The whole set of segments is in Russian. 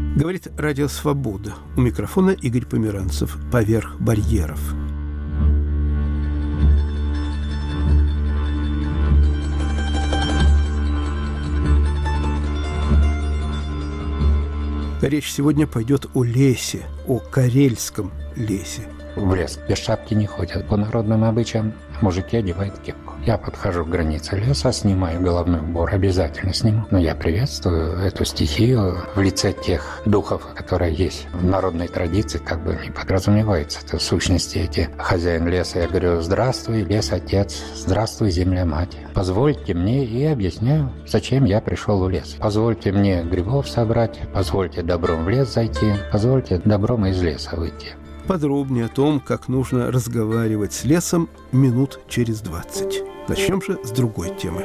Говорит Радио Свобода. У микрофона Игорь Померанцев. Поверх барьеров. Речь сегодня пойдет о лесе, о карельском лесе. В лес без шапки не ходят. По народным обычаям мужики одевают кепку. Я подхожу к границе леса, снимаю головной убор, обязательно сниму. Но я приветствую эту стихию в лице тех духов, которые есть в народной традиции, как бы не подразумевается. Это в сущности эти хозяин леса. Я говорю: здравствуй, лес отец, здравствуй, земля мать. Позвольте мне, и объясняю, зачем я пришел в лес. Позвольте мне грибов собрать, позвольте добром в лес зайти, позвольте добром из леса выйти. Подробнее о том, как нужно разговаривать с лесом, минут через 20. Начнем же с другой темы.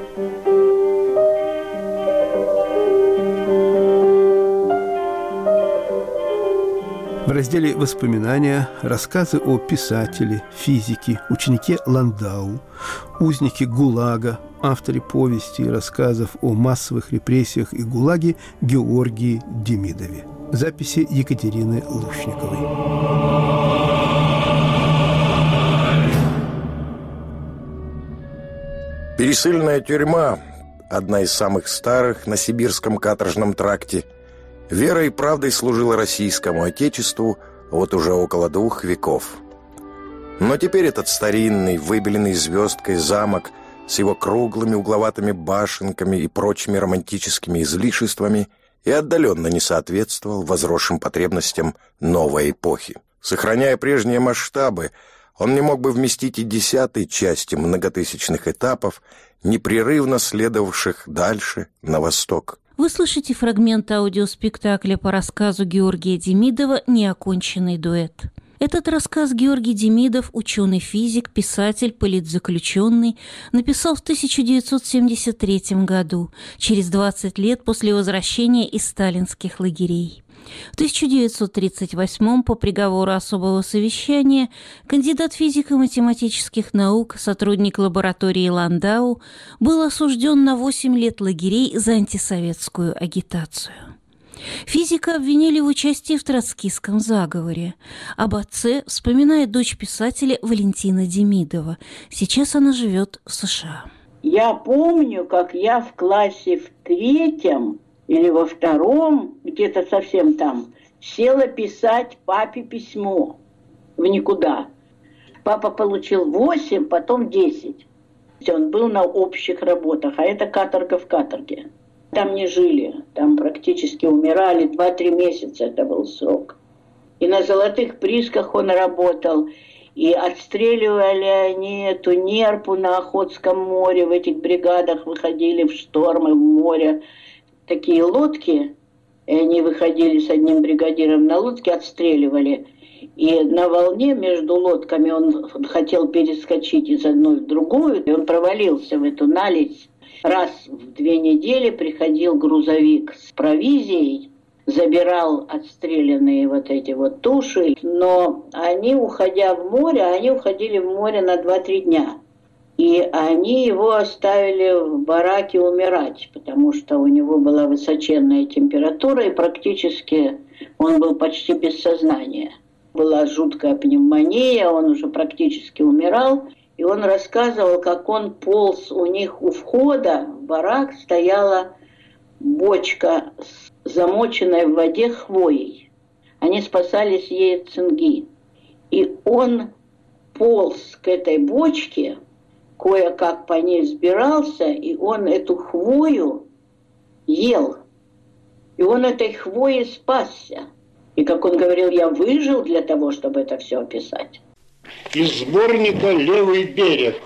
В разделе «Воспоминания» рассказы о писателе, физике, ученике Ландау, узнике ГУЛАГа, авторе повести и рассказов о массовых репрессиях и ГУЛАГе Георгии Демидове. Записи Екатерины Лушниковой. Пересыльная тюрьма, одна из самых старых на Сибирском каторжном тракте, верой и правдой служила российскому отечеству вот уже около 2 веков. Но теперь этот старинный, выбеленный звездкой замок с его круглыми угловатыми башенками и прочими романтическими излишествами и отдаленно не соответствовал возросшим потребностям новой эпохи. Сохраняя прежние масштабы, он не мог бы вместить и 10-й части многотысячных этапов, непрерывно следовавших дальше, на восток. Вы слышите фрагмент аудиоспектакля по рассказу Георгия Демидова «Неоконченный дуэт». Этот рассказ Георгий Демидов, ученый-физик, писатель, политзаключенный, написал в 1973 году, через 20 лет после возвращения из сталинских лагерей. В 1938 по приговору особого совещания кандидат физико-математических наук, сотрудник лаборатории Ландау, был осужден на 8 лет лагерей за антисоветскую агитацию. Физика обвинили в участии в троцкистском заговоре. Об отце вспоминает дочь писателя Валентина Демидова. Сейчас она живет в США. Я помню, как я в классе в 3 или во 2, где-то совсем там, села писать папе письмо в никуда. Папа получил 8, потом 10. Он был на общих работах, а это каторга в каторге. Там не жили, там практически умирали, 2-3 месяца это был срок. И на золотых присках он работал, и отстреливали они эту нерпу на Охотском море, в этих бригадах выходили в штормы в море. Такие лодки, и они выходили с одним бригадиром на лодке, отстреливали. И на волне между лодками он хотел перескочить из одной в другую, и он провалился в эту наледь. Раз в 2 недели приходил грузовик с провизией, забирал отстрелянные вот эти вот туши, но они, уходя в море, они уходили в море на 2-3 дня. И они его оставили в бараке умирать, потому что у него была высоченная температура, и практически он был почти без сознания. Была жуткая пневмония, он уже практически умирал. И он рассказывал, как он полз, у них у входа в барак стояла бочка, замоченная в воде хвоей. Они спасались ей от цинги. И он полз к этой бочке, кое-как по ней взбирался, и он эту хвою ел. И он этой хвоей спасся. И, как он говорил, я выжил для того, чтобы это все описать. Из сборника «Левый берег».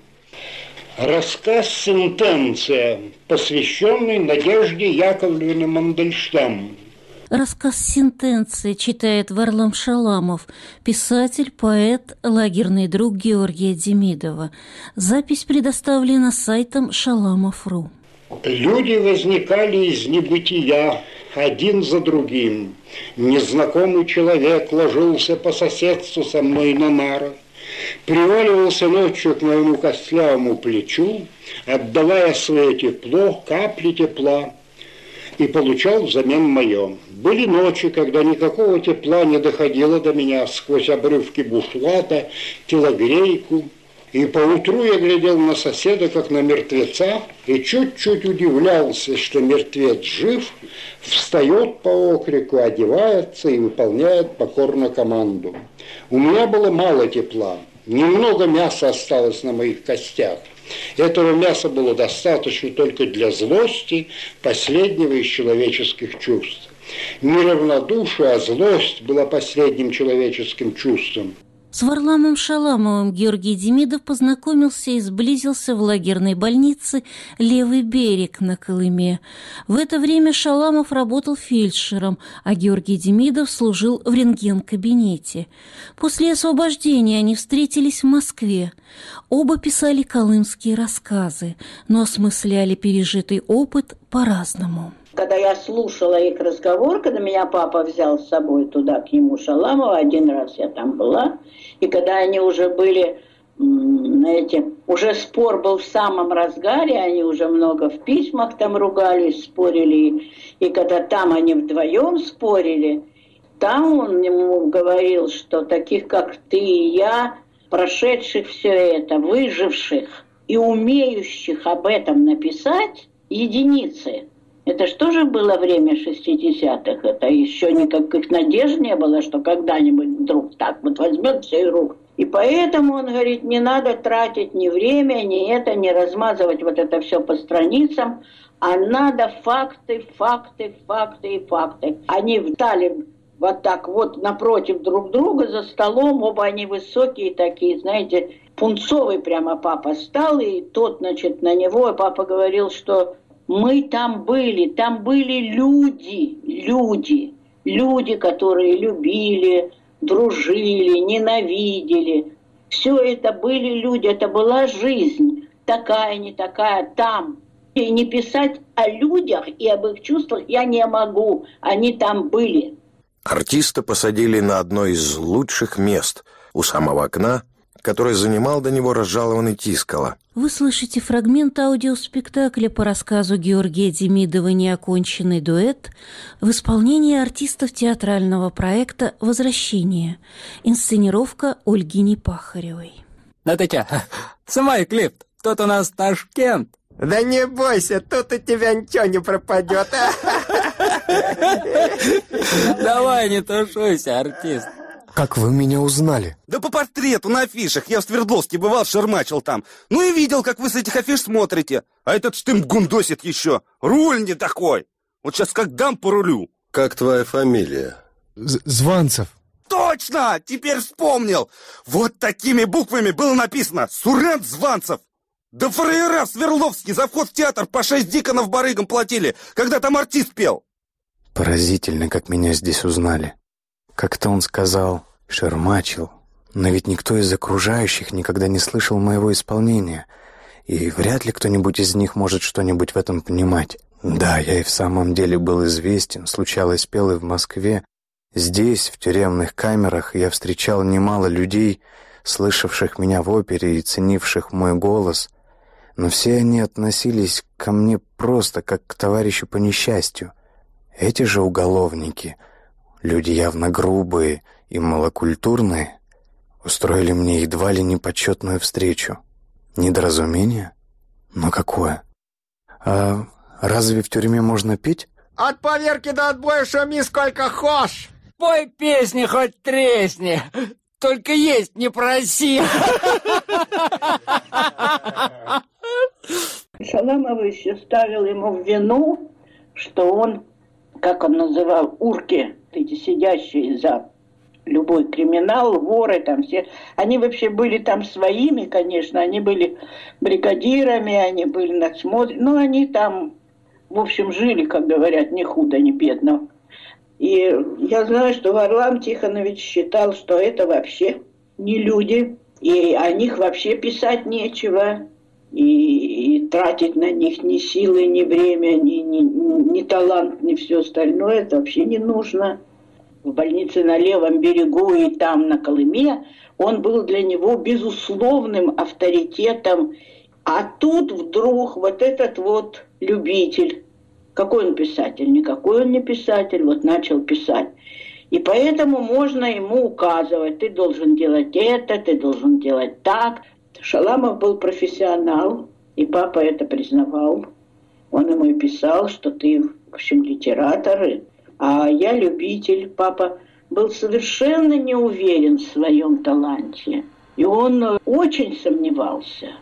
Рассказ «Сентенция», посвященный Надежде Яковлевне Мандельштам. Рассказ «Сентенция» читает Варлам Шаламов, писатель, поэт, лагерный друг Георгия Демидова. Запись предоставлена сайтом Шаламов.ру. Люди возникали из небытия, один за другим. Незнакомый человек ложился по соседству со мной на нарах, приваливался ночью к моему костлявому плечу, отдавая свое тепло, капли тепла. и получал взамен мое. Были ночи, когда никакого тепла не доходило до меня сквозь обрывки бушлата, телогрейку. И поутру я глядел на соседа, как на мертвеца, и чуть-чуть удивлялся, что мертвец жив, встает по окрику, одевается и выполняет покорно команду. У меня было мало тепла, немного мяса осталось на моих костях. Этого мяса было достаточно только для злости, последнего из человеческих чувств. Не равнодушие, а злость была последним человеческим чувством. С Варламом Шаламовым Георгий Демидов познакомился и сблизился в лагерной больнице «Левый берег» на Колыме. В это время Шаламов работал фельдшером, а Георгий Демидов служил в рентген-кабинете. После освобождения они встретились в Москве. Оба писали колымские рассказы, но осмысляли пережитый опыт по-разному. Когда я слушала их разговор, когда меня папа взял с собой туда, к нему, Шаламова, один раз я там была, и когда они уже были, знаете, уже спор был в самом разгаре, они уже много в письмах там ругались, спорили, и когда там они вдвоем спорили, там он ему говорил, что таких, как ты и я, прошедших все это, выживших и умеющих об этом написать, единицы. Это что же было время 60-х? Это еще никаких надежд не было, что когда-нибудь вдруг так вот возьмет все и рук. И поэтому, он говорит, не надо тратить ни время, ни это, не размазывать вот это все по страницам, а надо факты, факты, факты и факты. Они встали вот так вот напротив друг друга за столом, оба они высокие такие, знаете, пунцовый прямо папа стал, и тот, значит, на него, и папа говорил, что мы там были люди, которые любили, дружили, ненавидели. Все это были люди, это была жизнь, такая, не такая, там. И не писать о людях и об их чувствах я не могу, они там были. Артиста посадили на одно из лучших мест у самого окна, который занимал до него разжалованный Тискало. Вы слышите фрагмент аудиоспектакля по рассказу Георгия Демидова «Неоконченный дуэт» в исполнении артистов театрального проекта «Возвращение». Инсценировка Ольги Непахаревой. Ну ты чё, снимай клип, тут у нас Ташкент. Да не бойся, тут у тебя ничего не пропадет. Давай, не тушуйся, артист. Как вы меня узнали? Да по портрету на афишах. Я в Свердловске бывал, шармачил там. Ну и видел, как вы с этих афиш смотрите. А этот штым гундосит еще. Руль не такой. Вот сейчас как дам по рулю. Как твоя фамилия? Званцев. Точно! Теперь вспомнил. Вот такими буквами было написано «Сурен Званцев». Да фраера в Свердловске за вход в театр по 6 диконов барыгам платили, когда там артист пел. Поразительно, как меня здесь узнали. Как-то он сказал «шармачил», но ведь никто из окружающих никогда не слышал моего исполнения, и вряд ли кто-нибудь из них может что-нибудь в этом понимать. Да, я и в самом деле был известен, случалось, пел и в Москве. Здесь, в тюремных камерах, я встречал немало людей, слышавших меня в опере и ценивших мой голос, но все они относились ко мне просто как к товарищу по несчастью. Эти же уголовники, люди явно грубые и малокультурные, устроили мне едва ли не почетную встречу. Недоразумение? Но какое? А разве в тюрьме можно пить? От поверки до отбоя шуми сколько хошь. Пой песни, хоть тресни. Только есть не проси. Шаламов еще ставил ему в вину, что он, как он называл, урки, эти сидящие за любой криминал, воры там все, они вообще были там своими, конечно, они были бригадирами, они были надсмотрами, но они там, в общем, жили, как говорят, ни худо, ни бедно. И я знаю, что Варлам Тихонович считал, что это вообще не люди, и о них вообще писать нечего, и тратить на них ни силы, ни время, ни талант, ни все остальное, это вообще не нужно. В больнице на Левом берегу и там, на Колыме, он был для него безусловным авторитетом. А тут вдруг вот этот вот любитель Какой он писатель? Никакой он не писатель. Вот начал писать. И поэтому можно ему указывать, ты должен делать это, ты должен делать так. Шаламов был профессионал, и папа это признавал. Он ему и писал, что ты, в общем, литератор, а я любитель. Папа был совершенно не уверен в своем таланте. И он очень сомневался.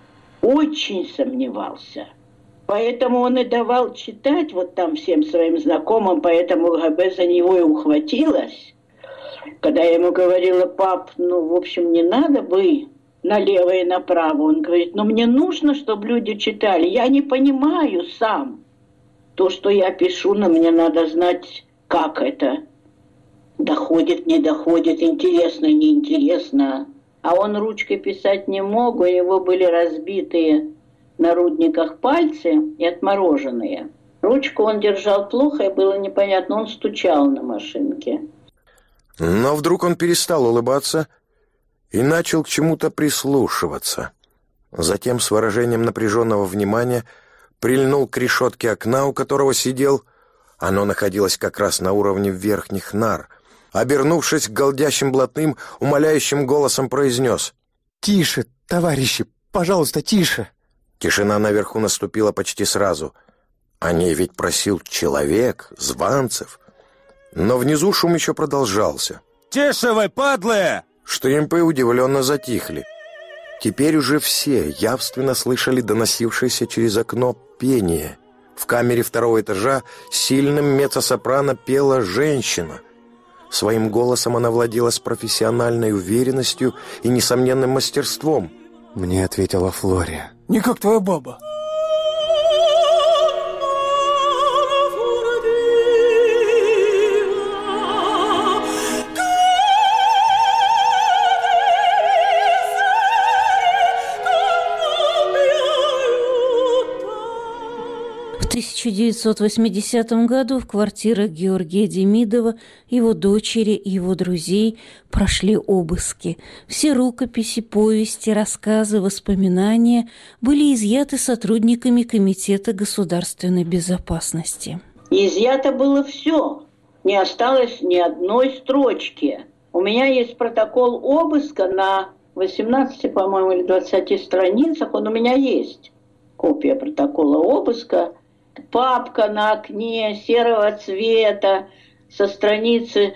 Поэтому он и давал читать вот там всем своим знакомым, поэтому ГБ за него и ухватилась. Когда я ему говорила: пап, в общем, не надо бы налево и направо. Он говорит: мне нужно, чтобы люди читали. Я не понимаю сам то, что я пишу, но мне надо знать, как это. Доходит, не доходит, интересно, неинтересно. А он ручкой писать не мог, у него были разбитые на рудниках пальцы и отмороженные. Ручку он держал плохо, и было непонятно, он стучал на машинке. Но вдруг он перестал улыбаться и начал к чему-то прислушиваться. Затем с выражением напряженного внимания прильнул к решетке окна, у которого сидел. Оно находилось как раз на уровне верхних нар. Обернувшись к голдящим блатным, умоляющим голосом произнес: «Тише, товарищи, пожалуйста, тише!» Тишина наверху наступила почти сразу. О ней ведь просил человек, Званцев. Но внизу шум еще продолжался. «Тише вы, падлы!» ШТМП удивленно затихли. Теперь уже все явственно слышали доносившееся через окно пение. В камере второго этажа сильным меццо-сопрано пела женщина. Своим голосом она владела с профессиональной уверенностью и несомненным мастерством. Мне ответила Флория. Не как твоя баба. В 1980 году в квартирах Георгия Демидова, его дочери и его друзей прошли обыски. Все рукописи, повести, рассказы, воспоминания были изъяты сотрудниками Комитета государственной безопасности. Изъято было все. Не осталось ни одной строчки. У меня есть протокол обыска на 18, по-моему, или 20 страницах. Он у меня есть. Копия протокола обыска. Папка на окне серого цвета со страницы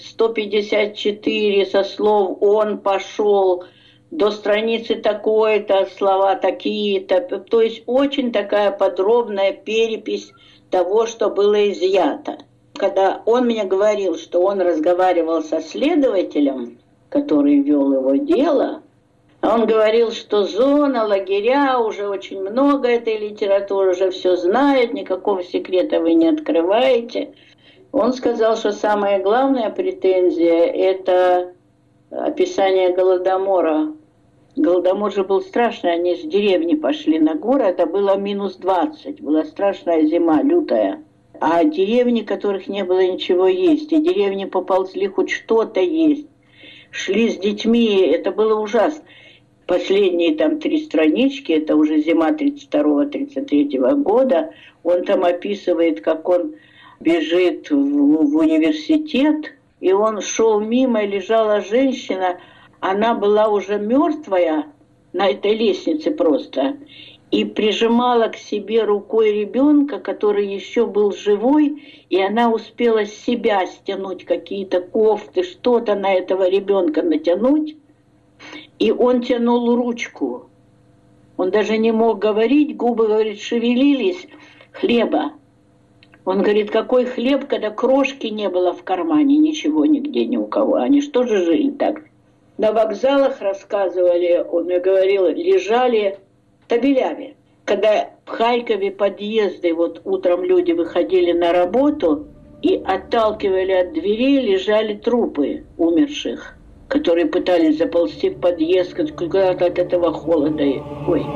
154 со слов «он пошел» до страницы такой-то, слова такие-то. То есть очень такая подробная перепись того, что было изъято. Когда он мне говорил, что он разговаривал со следователем, который вел его дело, он говорил, что зона, лагеря, уже очень много этой литературы, уже все знают, никакого секрета вы не открываете. Он сказал, что самая главная претензия – это описание Голодомора. Голодомор же был страшный, они с деревни пошли на горы, это было -20, была страшная зима, лютая. А деревни, в которых не было ничего есть, и деревни поползли хоть что-то есть, шли с детьми, это было ужасно. Последние там 3 странички, это уже зима 32-33 года, он там описывает, как он бежит в университет, и он шел мимо, и лежала женщина, она была уже мертвая на этой лестнице просто, и прижимала к себе рукой ребенка, который еще был живой, и она успела с себя стянуть какие-то кофты, что-то на этого ребенка натянуть. И он тянул ручку. Он даже не мог говорить, губы, говорит, шевелились. Хлеба. Он говорит, какой хлеб, когда крошки не было в кармане, ничего нигде ни у кого. Они что же жили так? На вокзалах, рассказывали, он мне говорил, лежали табелями. Когда в Харькове подъезды, вот утром люди выходили на работу и отталкивали от дверей, лежали трупы умерших, которые пытались заползти в подъезд, куда-то от этого холода. Ой.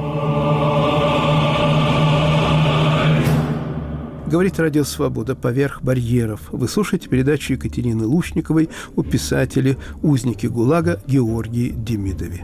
Говорит Радио Свобода «Поверх барьеров». Вы слушаете передачу Екатерины Лушниковой о писателе, узнике ГУЛАГа Георгии Демидове.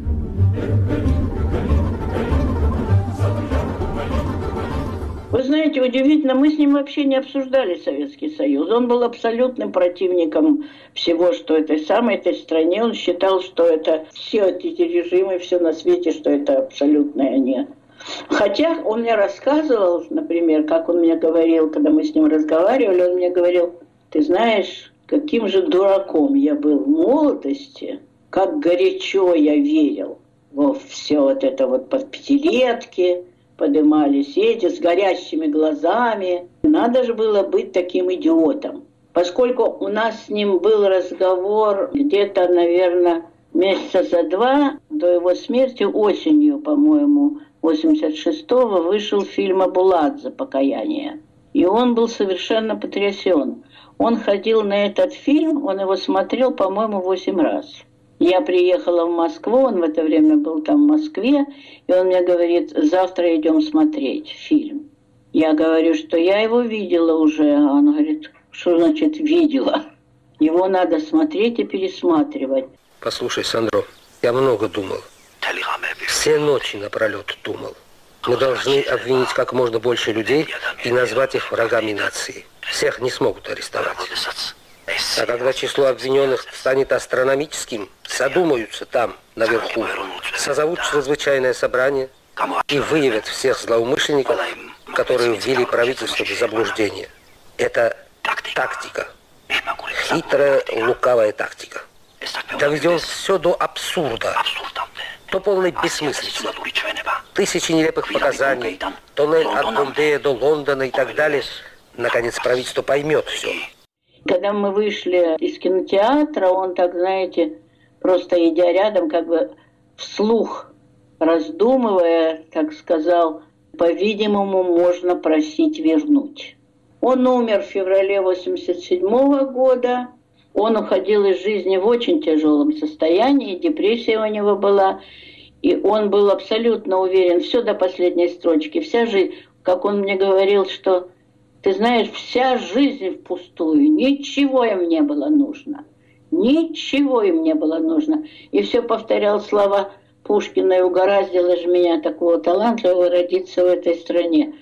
Вы знаете, знаете, удивительно, мы с ним вообще не обсуждали Советский Союз. Он был абсолютным противником всего, что этой стране. Он считал, что это все эти режимы, все на свете, что это абсолютное нет. Хотя он мне рассказывал, например, как он мне говорил, когда мы с ним разговаривали, он мне говорил: ты знаешь, каким же дураком я был в молодости, как горячо я верил во все вот это вот под пятилетки, поднимались эти с горящими глазами. Надо же было быть таким идиотом. Поскольку у нас с ним был разговор где-то, наверное, месяца за 2 до его смерти, осенью, по-моему, 86-го, вышел фильм «Абуладзе. Покаяние». И он был совершенно потрясен. Он ходил на этот фильм, он его смотрел, по-моему, 8 раз. Я приехала в Москву, он в это время был там в Москве, и он мне говорит: завтра идем смотреть фильм. Я говорю, что я его видела уже. А он говорит: что значит видела? Его надо смотреть и пересматривать. Послушай, Сандро, я много думал. Все ночи напролет думал. Мы должны обвинить как можно больше людей и назвать их врагами нации. Всех не смогут арестовать. А когда число обвиненных станет астрономическим, задумаются там, наверху, созовут чрезвычайное собрание и выявят всех злоумышленников, которые ввели правительство в заблуждение. Это тактика. Хитрая, лукавая тактика. Доведем все до абсурда, до полной бессмыслицы. Тысячи нелепых показаний, тоннель от Бомбея до Лондона и так далее. Наконец правительство поймет все. Когда мы вышли из кинотеатра, он так, знаете, просто идя рядом, как бы вслух раздумывая, так сказал: по-видимому, можно просить вернуть. Он умер в феврале 87 года. Он уходил из жизни в очень тяжелом состоянии, депрессия у него была. И он был абсолютно уверен, все до последней строчки, вся жизнь, как он мне говорил, что ты знаешь, вся жизнь впустую, ничего им не было нужно. Ничего им не было нужно. И все повторял слова Пушкина: и угораздило же меня, такого талантливого, родиться в этой стране.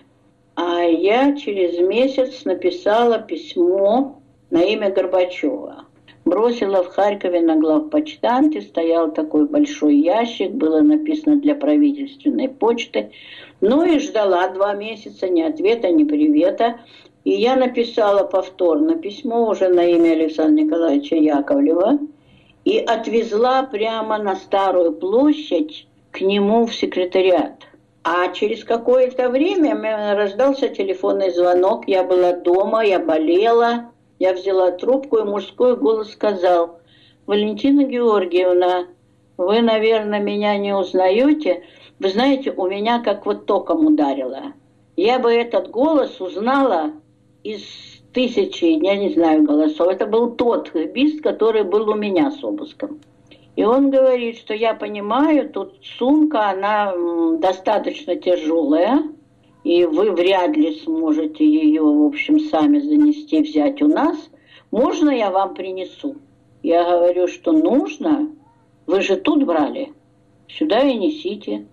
А я через месяц написала письмо на имя Горбачева. Бросила в Харькове на главпочтамте, стоял такой большой ящик, было написано «Для правительственной почты». Ну и ждала 2 месяца ни ответа, ни привета. И я написала повторно письмо уже на имя Александра Николаевича Яковлева и отвезла прямо на Старую площадь к нему в секретариат. А через какое-то время раздался телефонный звонок, я была дома, я болела. Я взяла трубку, и мужской голос сказал: Валентина Георгиевна, вы, наверное, меня не узнаете. Вы знаете, у меня как вот током ударило. Я бы этот голос узнала из 1000, я не знаю, голосов. Это был тот бист, который был у меня с обыском. И он говорит, что я понимаю, тут сумка, она достаточно тяжелая, и вы вряд ли сможете ее, в общем, сами занести, взять у нас. Можно я вам принесу? Я говорю, что нужно. Вы же тут брали. Сюда и несите.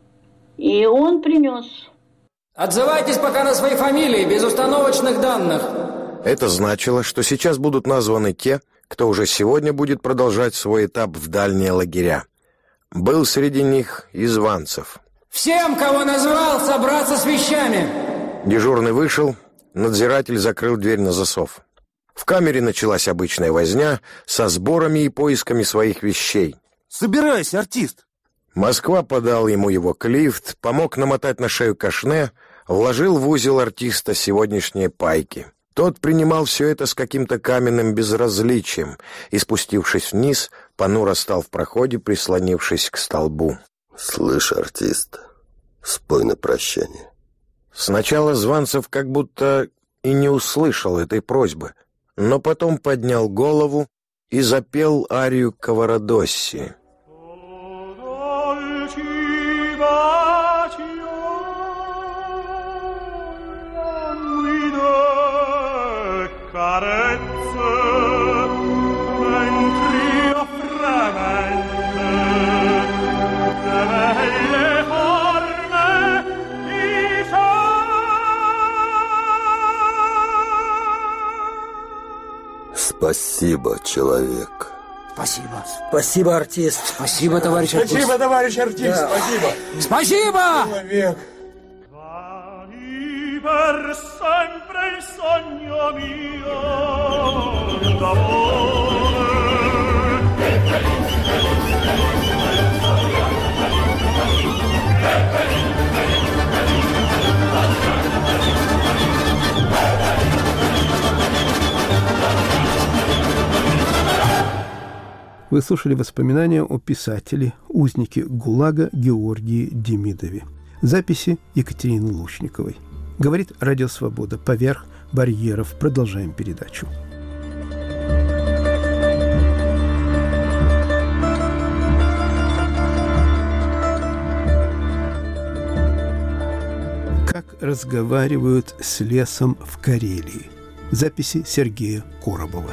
И он принес. Отзывайтесь пока на свои фамилии, без установочных данных. Это значило, что сейчас будут названы те, кто уже сегодня будет продолжать свой этап в дальние лагеря. Был среди них и Званцев. Всем, кого назвал, собраться с вещами. Дежурный вышел, надзиратель закрыл дверь на засов. В камере началась обычная возня со сборами и поисками своих вещей. Собирайся, артист. Москва подал ему его клифт, помог намотать на шею кашне, вложил в узел артиста сегодняшние пайки. Тот принимал все это с каким-то каменным безразличием и, спустившись вниз, понуро стал в проходе, прислонившись к столбу. «Слышь, артист, спой на прощание». Сначала Званцев как будто и не услышал этой просьбы, но потом поднял голову и запел арию Каварадосси. Спасибо, человек. Спасибо. Спасибо, артист. Спасибо, товарищ артист. Спасибо, товарищ артист. Да. Спасибо. Спасибо! Человек. Вы слушали воспоминания о писателе, узнике ГУЛАГа Георгии Демидове. Записи Екатерины Лушниковой. Говорит Радио Свобода. Поверх барьеров. Продолжаем передачу. Как разговаривают с лесом в Карелии. Записи Сергея Коробова.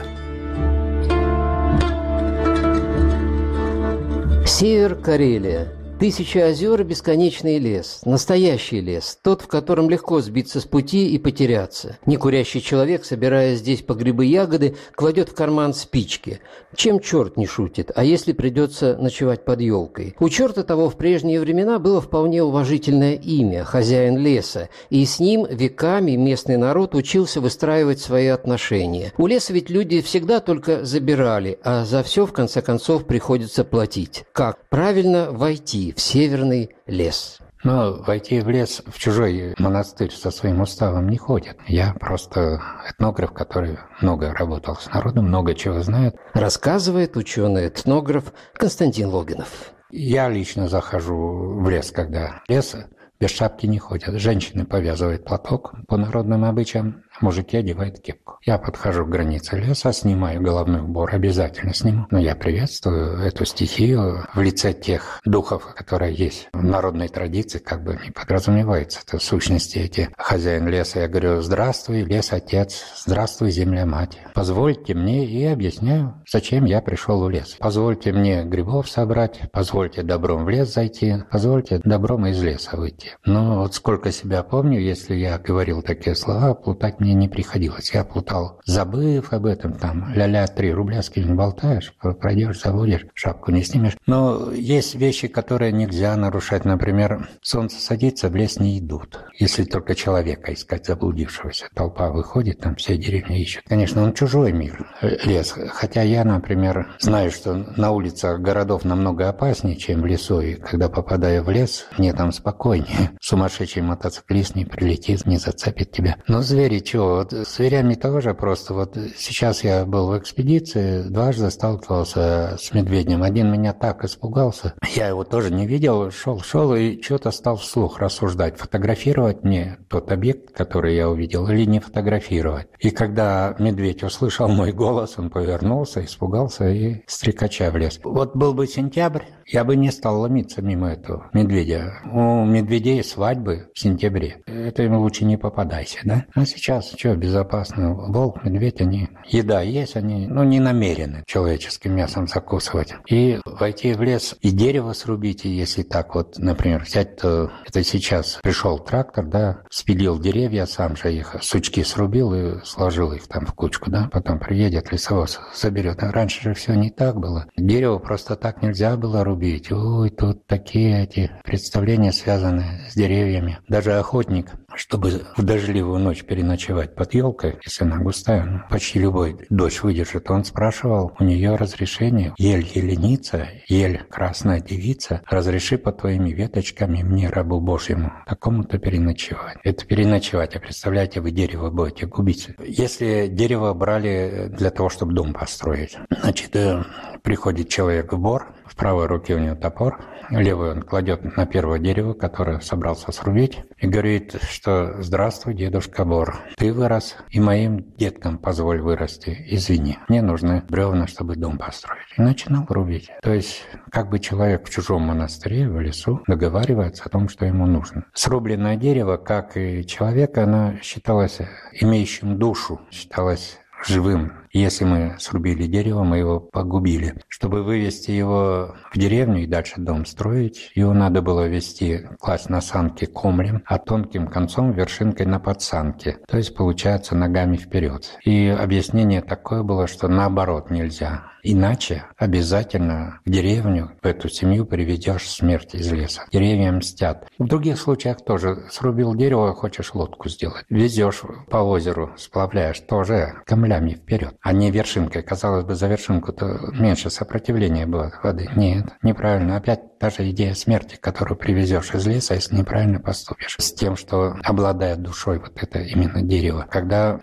Север Карелия. Тысячи озер и бесконечный лес. Настоящий лес. Тот, в котором легко сбиться с пути и потеряться. Некурящий человек, собирая здесь по грибы-ягоды, кладет в карман спички. Чем черт не шутит, а если придется ночевать под елкой? У черта того в прежние времена было вполне уважительное имя – хозяин леса, и с ним веками местный народ учился выстраивать свои отношения. У леса ведь люди всегда только забирали, а за все в конце концов приходится платить. Как? Правильно войти в северный лес. Но войти в лес, в чужой монастырь со своим уставом не ходят. Я просто этнограф, который много работал с народом, много чего знает. Рассказывает ученый-этнограф Константин Логинов. Я лично захожу в лес, когда лес без шапки не ходят. Женщины повязывают платок по народным обычаям, мужики одевают кепку. Я подхожу к границе леса, снимаю головной убор, обязательно сниму. Но я приветствую эту стихию в лице тех духов, которые есть в народной традиции, как бы не подразумевается. Это в сущности эти хозяин леса. Я говорю: здравствуй, лес-отец, здравствуй, земля-мать. Позвольте мне, и объясняю, зачем я пришел в лес. Позвольте мне грибов собрать, позвольте добром в лес зайти, позвольте добром из леса выйти. Но вот сколько себя помню, если я говорил такие слова, плутать мне не приходилось. Я плутал, забыв об этом, там, ля-ля, 3 рубля с кем болтаешь, пройдешь, забудешь, шапку не снимешь. Но есть вещи, которые нельзя нарушать. Например, солнце садится, в лес не идут. Если только человека искать заблудившегося. Толпа выходит, там все деревни ищут. Конечно, он чужой мир, лес. Хотя я, например, знаю, что на улицах городов намного опаснее, чем в лесу. И когда попадаю в лес, мне там спокойнее. Сумасшедший мотоциклист не прилетит, не зацепит тебя. Но звери чего? Вот с зверями тоже просто. Вот сейчас я был в экспедиции, дважды сталкивался с медведем. Один меня так испугался. Я его тоже не видел, шел и что-то стал вслух рассуждать. Фотографировать мне тот объект, который я увидел, или не фотографировать. И когда медведь услышал мой голос, он повернулся, испугался и стрекача в лес. Вот был бы сентябрь, я бы не стал ломиться мимо этого медведя. У медведей свадьбы в сентябре. Это им лучше не попадайся, да? А сейчас что, безопасно? Волк, медведь, они... Еда есть, они, не намерены человеческим мясом закусывать. И войти в лес и дерево срубить, и если так вот, например, взять, то это сейчас пришел трактор, да, спилил деревья, сам же их сучки срубил и сложил их там в кучку, да, потом приедет лесовоз, заберет. А раньше же все не так было. Дерево просто так нельзя было рубить. Ой, тут такие эти представления связаны с деревьями. Даже охотник, чтобы в дождливую ночь переночевать под елкой, если она густая, почти любой дождь выдержит, он спрашивал у нее разрешение: ель еленица, ель красная девица, разреши по твоими веточками мне, рабу Божьему, такому-то переночевать. Это переночевать, а представляете, вы дерево будете губить. Если дерево брали для того, чтобы дом построить, значит, приходит человек в бор, в правой руке у него топор, левый он кладет на первое дерево, которое собрался срубить, и говорит, что «Здравствуй, дедушка Бор, ты вырос, и моим деткам позволь вырасти, извини, мне нужны бревна, чтобы дом построить». И начинал рубить. То есть, как бы человек в чужом монастыре, в лесу, договаривается о том, что ему нужно. Срубленное дерево, как и человек, оно считалось имеющим душу, считалось живым. Если мы срубили дерево, мы его погубили. Чтобы вывести его в деревню и дальше дом строить, его надо было класть на санки комлем, а тонким концом вершинкой на подсанке. То есть, получается, ногами вперед. И объяснение такое было, что наоборот нельзя. Иначе обязательно в деревню, в эту семью приведешь смерть из леса. Деревья мстят. В других случаях тоже. Срубил дерево, хочешь лодку сделать. Везешь по озеру, сплавляешь, тоже камнями вперед, а не вершинкой. Казалось бы, за вершинку-то меньше сопротивления было воды. Нет, неправильно. Опять та же идея смерти, которую привезешь из леса, если неправильно поступишь. С тем, что обладает душой вот это именно дерево. Когда,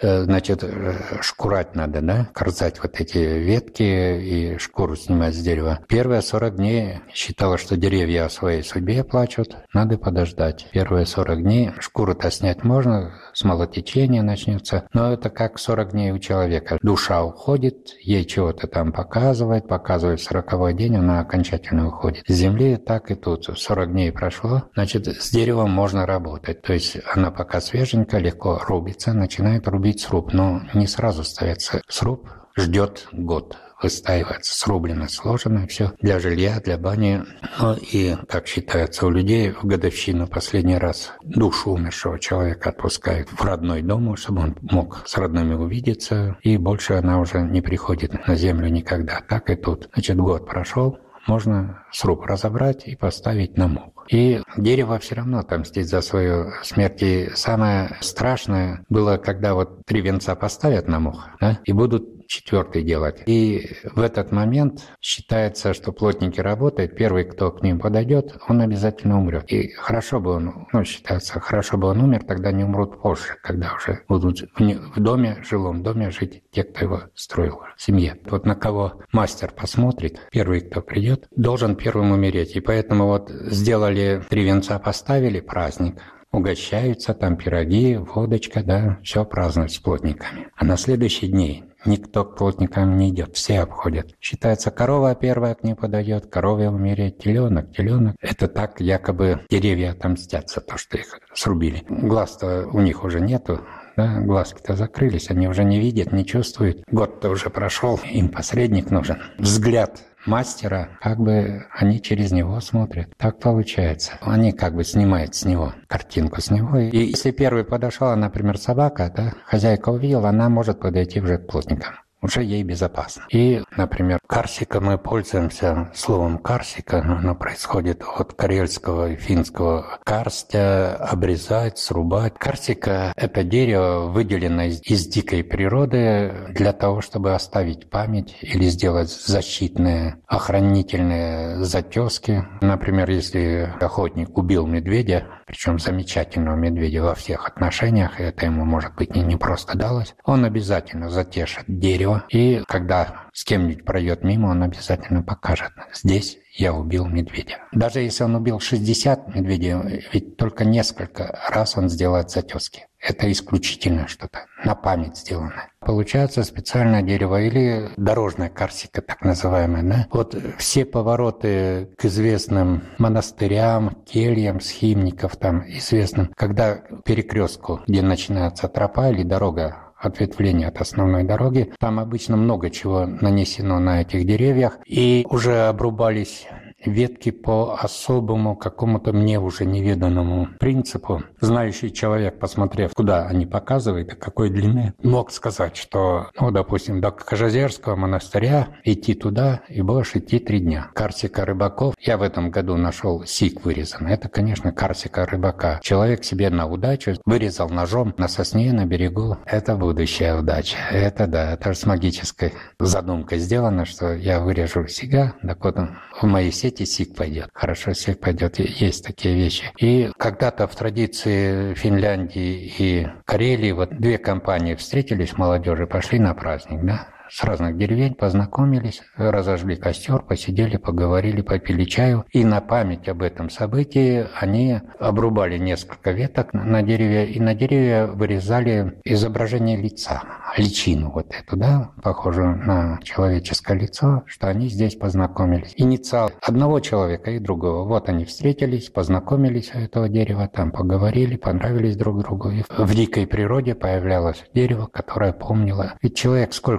шкурать надо, да, корзать вот эти ветки и шкуру снимать с дерева. Первые 40 дней считалось, что деревья о своей судьбе плачут, надо подождать. Первые 40 дней шкуру-то снять можно, смолотечение начнется, но это как 40 дней у человека. Душа уходит, ей чего-то там показывает, 40-й день она окончательно уходит. С земли так и тут. 40 дней прошло, значит, с деревом можно работать. То есть она пока свеженькая, легко рубится, начинает рубить сруб, но не сразу ставится сруб, ждет год. Выстаивается, срублено, сложено, все для жилья, для бани. Ну и, как считается у людей, в годовщину последний раз душу умершего человека отпускают в родной дом, чтобы он мог с родными увидеться, и больше она уже не приходит на землю никогда. Так и тут. Значит, год прошел, можно сруб разобрать и поставить на мук. И дерево все равно отомстит за свою смерть. И самое страшное было, когда вот 3 венца поставят на мух, да, и будут 4-й делать. И в этот момент считается, что плотники работают, первый, кто к ним подойдет, он обязательно умрет. И хорошо бы он, считается, хорошо бы он умер, тогда не умрут позже, когда уже будут в доме, жилом доме жить те, кто его строил, в семье. Вот на кого мастер посмотрит, первый, кто придет, должен первым умереть. И поэтому вот сделали 3 венца, поставили, праздник. Угощаются, там пироги, водочка, да, все празднуют с плотниками. А на следующий день никто к плотникам не идет, все обходят. Считается, корова первая к ней подойдет, корове умереть, теленок. Это так якобы деревья отомстят за то, что их срубили. Глаз-то у них уже нету, да, глазки-то закрылись, они уже не видят, не чувствуют. Год-то уже прошел, им посредник нужен. Взгляд мастера, как бы они через него смотрят. Так получается. Они как бы снимают с него картинку с него. И если первый подошла, например, собака, да, хозяйка увидела, она может подойти уже к плотникам. Уже ей безопасно. И, например, карсика, мы пользуемся словом карсика, оно происходит от карельского и финского карстя, обрезать, срубать. Карсика – это дерево, выделенное из дикой природы для того, чтобы оставить память или сделать защитные, охранительные затески. Например, если охотник убил медведя, причем замечательного медведя во всех отношениях, и это ему, может быть, не просто далось, он обязательно затешит дерево, и когда с кем-нибудь пройдет мимо, он обязательно покажет: здесь я убил медведя. Даже если он убил 60 медведей, ведь только несколько раз он сделает затески. Это исключительно что-то, на память сделанное. Получается специальное дерево или дорожная карсика, так называемая. Да? Вот все повороты к известным монастырям, кельям, схимников там известным, когда к перекрестку, где начинается тропа или дорога, ответвление от основной дороги, там обычно много чего нанесено на этих деревьях, и уже обрубались ветки по особому какому-то мне уже неведанному принципу. Знающий человек, посмотрев, куда они показывают и какой длины, мог сказать, что, допустим, до Кажозерского монастыря идти туда и будешь идти 3 дня. Карсика рыбаков, я в этом году нашел сик вырезан. Это, конечно, карсика рыбака. Человек себе на удачу вырезал ножом на сосне на берегу. Это будущая удача. Это да, это же с магической задумкой сделано, что я вырежу сига, так вот в моей сети сик пойдет. Хорошо, сик пойдет. Есть такие вещи. И когда-то в традиции Финляндии и Карелии вот 2 компании встретились, молодежи, пошли на праздник, да? С разных деревень познакомились, разожгли костер, посидели, поговорили, попили чаю. И на память об этом событии они обрубали несколько веток на дереве, и на дереве вырезали изображение лица, личину вот эту, да, похожую на человеческое лицо, что они здесь познакомились. Инициал одного человека и другого. Вот они встретились, познакомились у этого дерева, там поговорили, понравились друг другу. И в дикой природе появлялось дерево, которое помнило. Ведь человек сколько живет?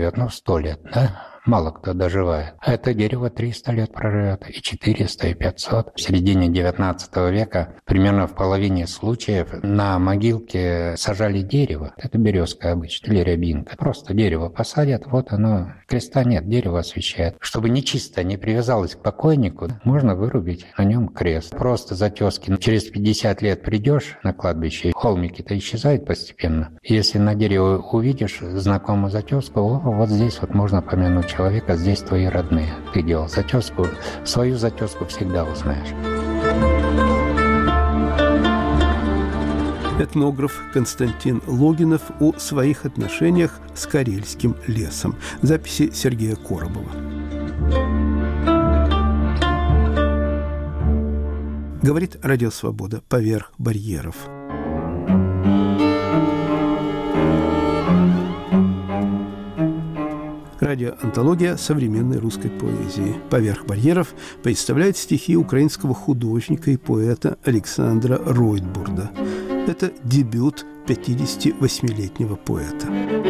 проживет, 100 лет, да? Мало кто доживает. А это дерево 300 лет проживет, и 400, и 500. В середине 19 века, примерно в половине случаев, на могилке сажали дерево. Это березка обычно, или рябинка. Просто дерево посадят, вот оно, креста нет, дерево освещает. Чтобы нечисто не привязалось к покойнику, можно вырубить на нем крест. Просто затески. Через 50 лет придешь на кладбище, холмики-то исчезают постепенно. Если на дереве увидишь знакомую затеску, вот здесь вот можно помянуть человека, здесь твои родные. Ты делал затеску, свою затеску всегда узнаешь. Этнограф Константин Логинов о своих отношениях с Карельским лесом. Записи Сергея Коробова. Говорит Радио Свобода поверх барьеров. Радиоантология современной русской поэзии. «Поверх барьеров» представляет стихи украинского художника и поэта Александра Ройтбурда. Это дебют 58-летнего поэта.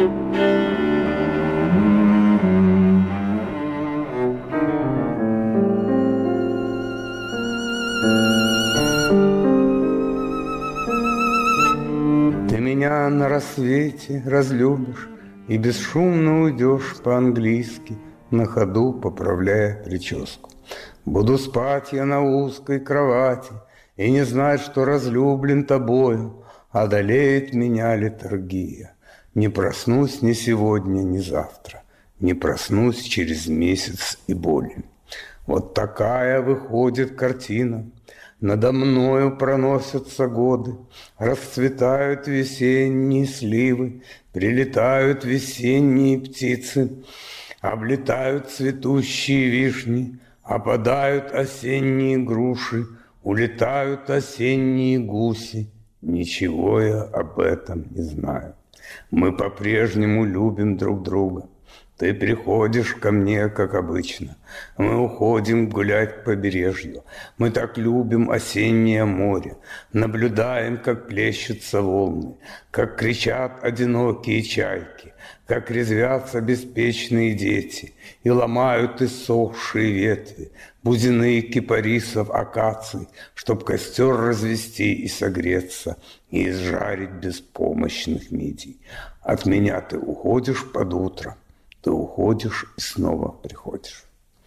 Ты меня на рассвете разлюбишь и бесшумно уйдешь по-английски, на ходу поправляя прическу. Буду спать я на узкой кровати и не знать, что разлюблен тобою, одолеет меня летаргия. Не проснусь ни сегодня, ни завтра, не проснусь через месяц и более. Вот такая выходит картина. Надо мною проносятся годы, расцветают весенние сливы, прилетают весенние птицы, облетают цветущие вишни, опадают осенние груши, улетают осенние гуси. Ничего я об этом не знаю. Мы по-прежнему любим друг друга. Ты приходишь ко мне, как обычно. Мы уходим гулять к побережью. Мы так любим осеннее море. Наблюдаем, как плещутся волны, как кричат одинокие чайки, как резвятся беспечные дети и ломают иссохшие ветви, бузины кипарисов, акаций, чтоб костер развести и согреться, и изжарить беспомощных мидий. От меня ты уходишь под утро. Ты уходишь и снова приходишь.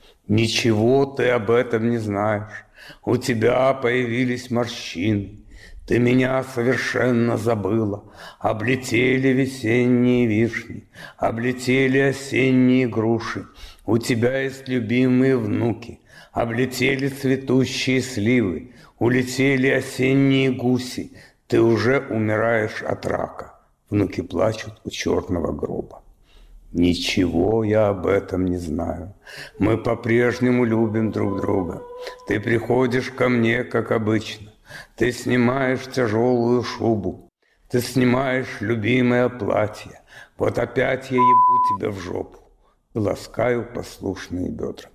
Ничего ты об этом не знаешь. У тебя появились морщины. Ты меня совершенно забыла. Облетели весенние вишни, облетели осенние груши. У тебя есть любимые внуки. Облетели цветущие сливы, улетели осенние гуси. Ты уже умираешь от рака. Внуки плачут у черного гроба. Ничего я об этом не знаю. Мы по-прежнему любим друг друга. Ты приходишь ко мне, как обычно. Ты снимаешь тяжелую шубу. Ты снимаешь любимое платье. Вот опять я ебу тебя в жопу и ласкаю послушные бедра.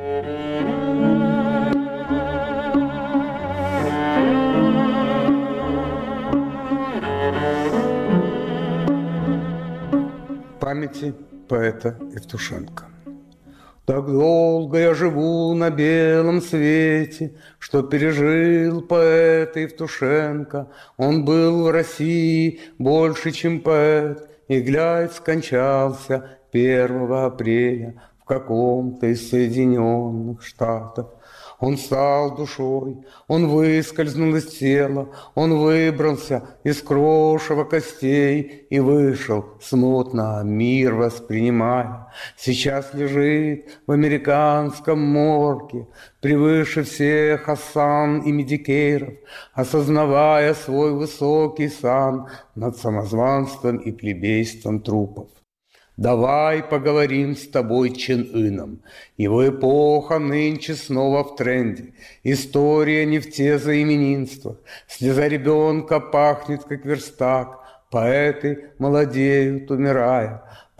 Памяти поэта Евтушенко. Так долго я живу на белом свете, что пережил поэта Евтушенко. Он был в России больше, чем поэт, и, глядь, скончался 1 апреля в каком-то из Соединенных Штатов. Он стал душой, он выскользнул из тела, он выбрался из крошева костей и вышел смутно мир воспринимая. Сейчас лежит в американском морге, превыше всех оссан и медикеров, осознавая свой высокий сан над самозванством и плебейством трупов. Давай поговорим с тобой Чен Ыном. Его эпоха нынче снова в тренде. История не в те заименинствах. Слеза ребенка пахнет, как верстак. Поэты молодеют, умирая.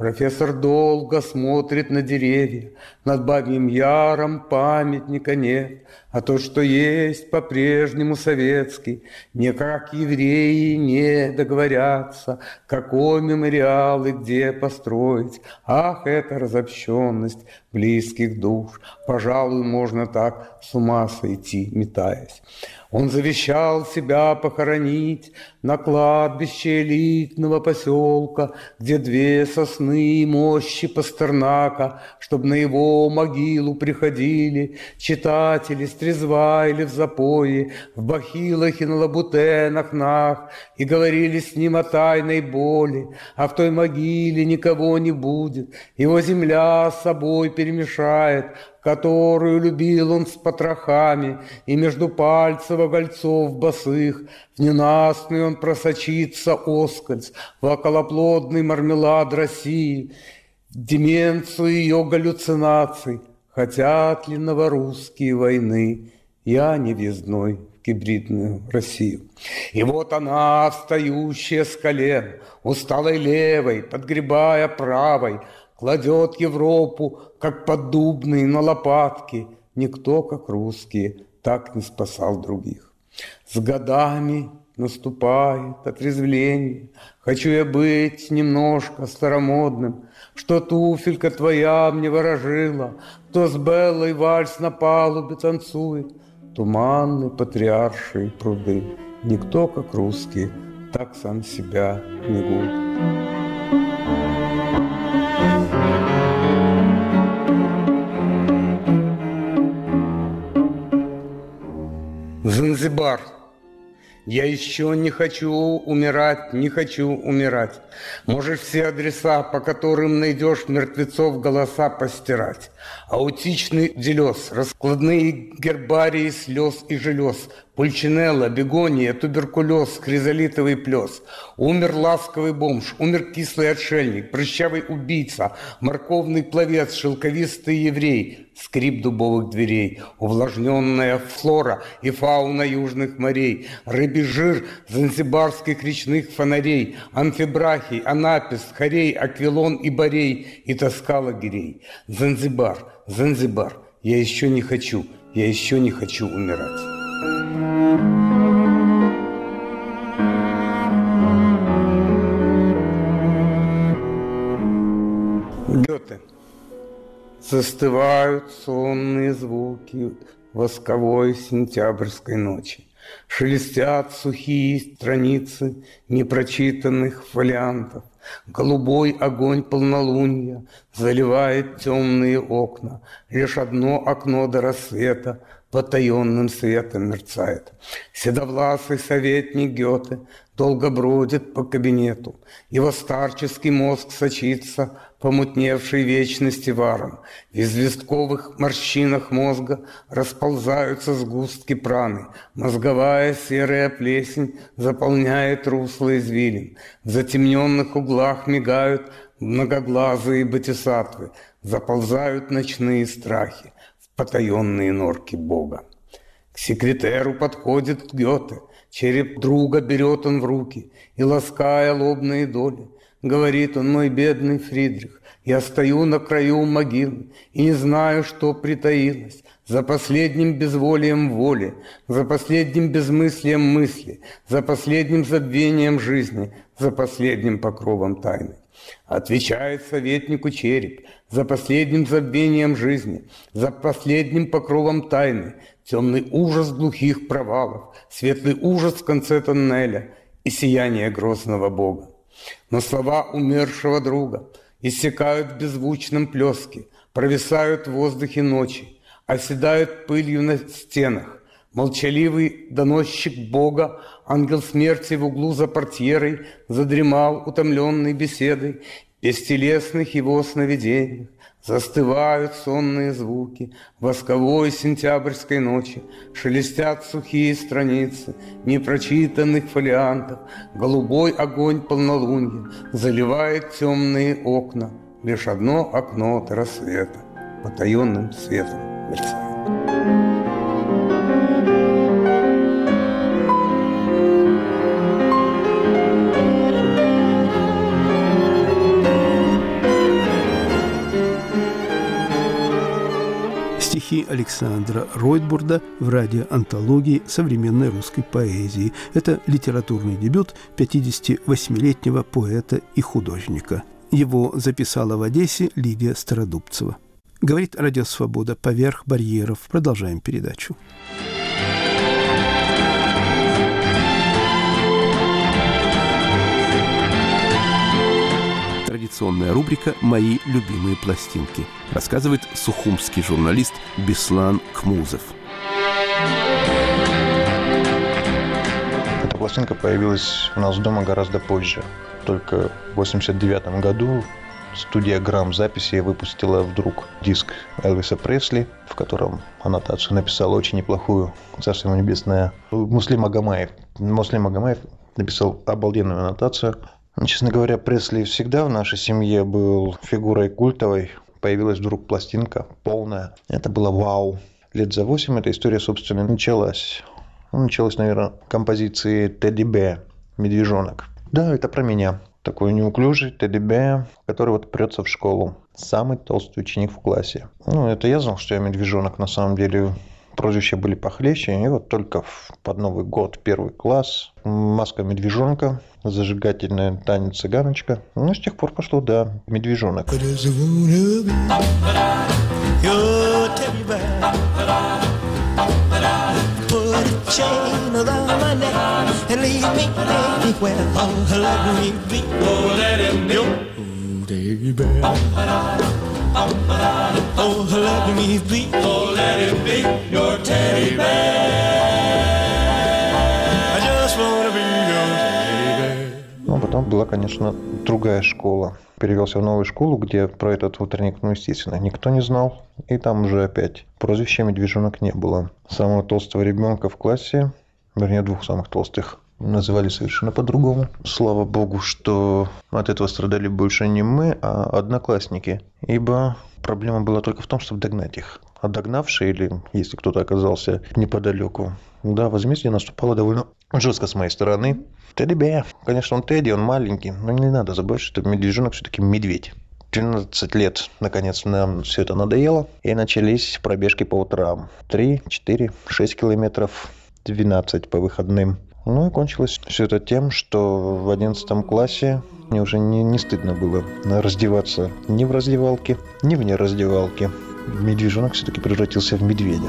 Профессор долго смотрит на деревья, над Бабьим Яром памятника нет, а то, что есть, по-прежнему советский. Никак евреи не договорятся, какой мемориал и где построить. Ах, эта разобщенность близких душ, пожалуй, можно так с ума сойти, метаясь. Он завещал себя похоронить на кладбище элитного поселка, где 2 сосны и мощи Пастернака, чтоб на его могилу приходили читатели с трезва или в запое, в бахилах и на лабутенах нах, и говорили с ним о тайной боли, а в той могиле никого не будет, его земля с собой перемешает, которую любил он с потрохами, и между пальцев огольцов босых в ненастный он просочится оскользь, в околоплодный мармелад России, в деменцию ее галлюцинаций. Хотят ли новорусские войны, я не въездной в гибридную Россию. И вот она, встающая с колен, усталой левой, подгребая правой, кладет Европу, как поддубный, на лопатки. Никто, как русские, так не спасал других. С годами наступает отрезвление. Хочу я быть немножко старомодным, что туфелька твоя мне ворожила, то с Беллой вальс на палубе танцует, туманные патриаршие пруды. Никто, как русские, так сам себя не губит. Занзибар. Я еще не хочу умирать, не хочу умирать. Можешь все адреса, по которым найдешь мертвецов, голоса постирать. Аутичный делез, раскладные гербарии слез и желез, пульчинелла, бегония, туберкулез, хризолитовый плес. Умер ласковый бомж, умер кислый отшельник, прыщавый убийца, морковный пловец, шелковистый еврей, скрип дубовых дверей, увлажненная флора и фауна южных морей, рыбий жир занзибарских речных фонарей, амфибрахий, анапис, хорей, аквилон и борей, и тоска лагерей. Занзибар, Занзибар, я еще не хочу умирать. Гёте. Застывают сонные звуки восковой сентябрьской ночи. Шелестят сухие страницы непрочитанных фолиантов. Голубой огонь полнолуния заливает темные окна. Лишь одно окно до рассвета потаенным светом мерцает. Седовласый советник Гёте долго бродит по кабинету. Его старческий мозг сочится помутневшей вечности варом. В известковых морщинах мозга расползаются сгустки праны. Мозговая серая плесень заполняет русло извилин. В затемненных углах мигают многоглазые бодисаттвы. Заползают ночные страхи в потаенные норки Бога. К секретеру подходит Гёте. Череп друга берет он в руки, и, лаская лобные доли, говорит он: мой бедный Фридрих, я стою на краю могилы и не знаю, что притаилось за последним безволием воли, за последним безмыслием мысли, за последним забвением жизни, за последним покровом тайны. Отвечает советнику череп: за последним забвением жизни, за последним покровом тайны, темный ужас глухих провалов, светлый ужас в конце тоннеля и сияние грозного Бога. Но слова умершего друга иссякают в беззвучном плеске, провисают в воздухе ночи, оседают пылью на стенах. Молчаливый доносчик Бога, ангел смерти в углу за портьерой, задремал утомленной беседой, в бестелесных его сновидениях. Застывают сонные звуки восковой сентябрьской ночи, шелестят сухие страницы непрочитанных фолиантов, голубой огонь полнолуния заливает темные окна, лишь одно окно до рассвета потаенным светом мерцает. Стихи Александра Ройтбурда в радиоантологии современной русской поэзии. Это литературный дебют 58-летнего поэта и художника. Его записала в Одессе Лидия Стародубцева. Говорит Радио Свобода поверх барьеров. Продолжаем передачу. Традиционная рубрика «Мои любимые пластинки». Рассказывает сухумский журналист Беслан Кмузов. Эта пластинка появилась у нас дома гораздо позже. Только в 1989 году студия «Грамм Записи» выпустила вдруг диск Элвиса Пресли, в котором аннотацию написал очень неплохую, царство ему небесное, Муслим Магомаев. Муслим Магомаев написал обалденную аннотацию. Честно говоря, Пресли всегда в нашей семье был фигурой культовой. Появилась вдруг пластинка полная. Это было вау. Лет за 8 эта история, собственно, началась. Началась, наверное, композиции «Тедди Б», «Медвежонок». Да, это про меня. Такой неуклюжий Тедди Б, который вот прется в школу. Самый толстый ученик в классе. Это я знал, что я медвежонок. На самом деле прозвища были похлеще. И вот только под Новый год, 1 класс, маска медвежонка, зажигательная танец цыганочка. С тех пор пошло, да, медвежонок. Chain around my neck and leave me anywhere. Oh, let me be. Oh, let him be. Oh, teddy bear. Oh, let me be. Oh, let him be your teddy bear. I just wanna be your teddy bear. Потом была, конечно, другая школа. Перевелся в новую школу, где про этот утренник, естественно, никто не знал. И там уже опять прозвища «Медвежонок» не было. Самого толстого ребенка в классе, вернее, 2 самых толстых, называли совершенно по-другому. Слава богу, что от этого страдали больше не мы, а одноклассники. Ибо проблема была только в том, чтобы догнать их. А догнавший, или если кто-то оказался неподалеку, да, возмездие наступало довольно жестко с моей стороны. Тедди Б. Конечно, он Тедди, он маленький, но не надо забывать, что медвежонок все-таки медведь. 12 лет, наконец, нам все это надоело, и начались пробежки по утрам. 3, 4, 6 километров, 12 по выходным. И кончилось все это тем, что в 11 классе мне уже не стыдно было раздеваться ни в раздевалке, ни вне раздевалки. Медвежонок все-таки превратился в медведя.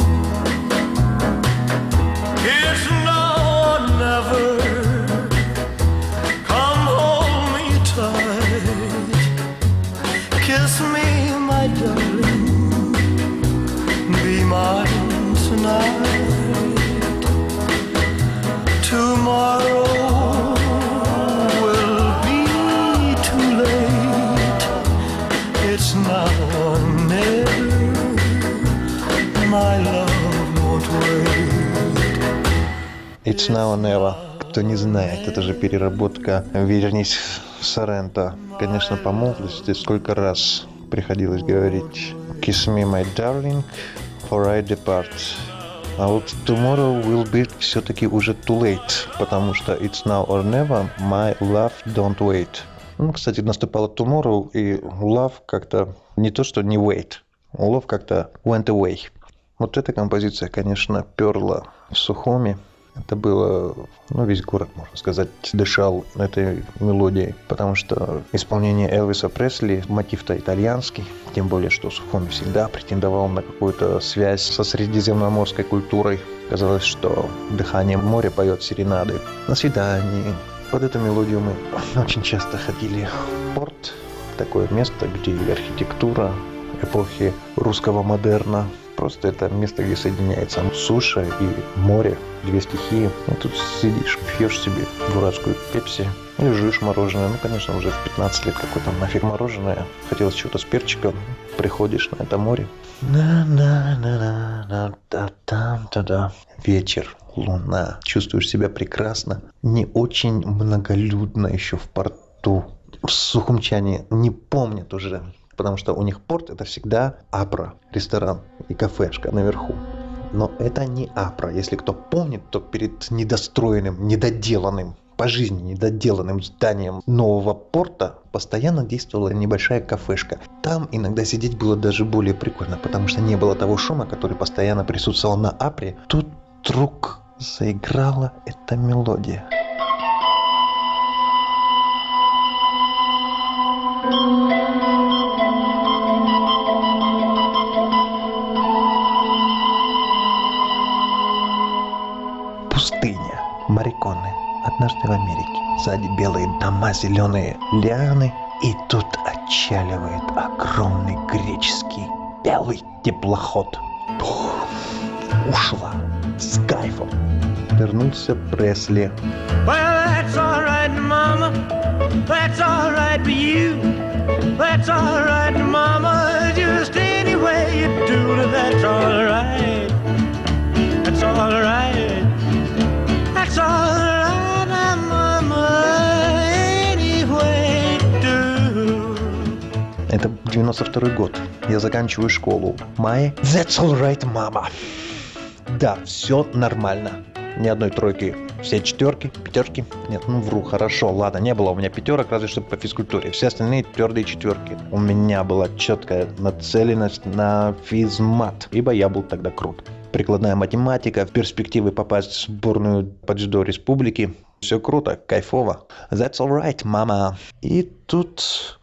It's now or never. Кто не знает, это же переработка «Вернись в Соренто». Конечно, по молодости сколько раз приходилось говорить «Kiss me, my darling, for I depart». А вот «Tomorrow will be» все-таки уже too late, потому что «It's now or never, my love, don't wait». Кстати, наступало «Tomorrow», и «love» как-то не то, что не «wait», «love» как-то «went away». Вот эта композиция, конечно, перла в Сухуми. Это было, весь город, можно сказать, дышал этой мелодией, потому что исполнение Элвиса Пресли, мотив-то итальянский, тем более, что Сухуми всегда претендовал на какую-то связь со средиземноморской культурой. Казалось, что дыхание моря поет серенады. На свидании. Под эту мелодию мы очень часто ходили в порт, такое место, где архитектура эпохи русского модерна. Просто это место, где соединяется суша и море, 2 стихии. И тут сидишь, пьешь себе дурацкую пепси или жуешь мороженое. Конечно, уже в 15 лет какое-то нафиг мороженое. Хотелось чего-то с перчиком. Приходишь на это море. Вечер, луна. Чувствуешь себя прекрасно. Не очень многолюдно еще в порту. Сухумчане не помнят уже. Потому что у них порт – это всегда Апра, ресторан и кафешка наверху. Но это не Апра. Если кто помнит, то перед недостроенным, недоделанным по жизни недоделанным зданием нового порта постоянно действовала небольшая кафешка. Там иногда сидеть было даже более прикольно, потому что не было того шума, который постоянно присутствовал на Апре. Тут вдруг заиграла эта мелодия. Пустыня, Мариконы. Однажды в Америке. Сзади белые дома, зеленые лианы. И тут отчаливает огромный греческий белый теплоход. Ушла с кайфом. Вернулся Пресли. Well, that's all right, mama. That's all right for you. That's all right, mama. Just any way you do it, that's all right. That's all right. That's all right, mama. Any way you do. Это 92-й год. Я заканчиваю школу. My That's all right, mama. Да, все нормально. Ни одной тройки. Все четверки, пятерки. Нет, вру, хорошо, ладно, не было у меня пятерок, разве что по физкультуре. Все остальные твердые четверки. У меня была четкая нацеленность на физмат, ибо я был тогда крут. Прикладная математика, в перспективе попасть в сборную по дзюдо республики. Все круто, кайфово. That's all right, мама. И тут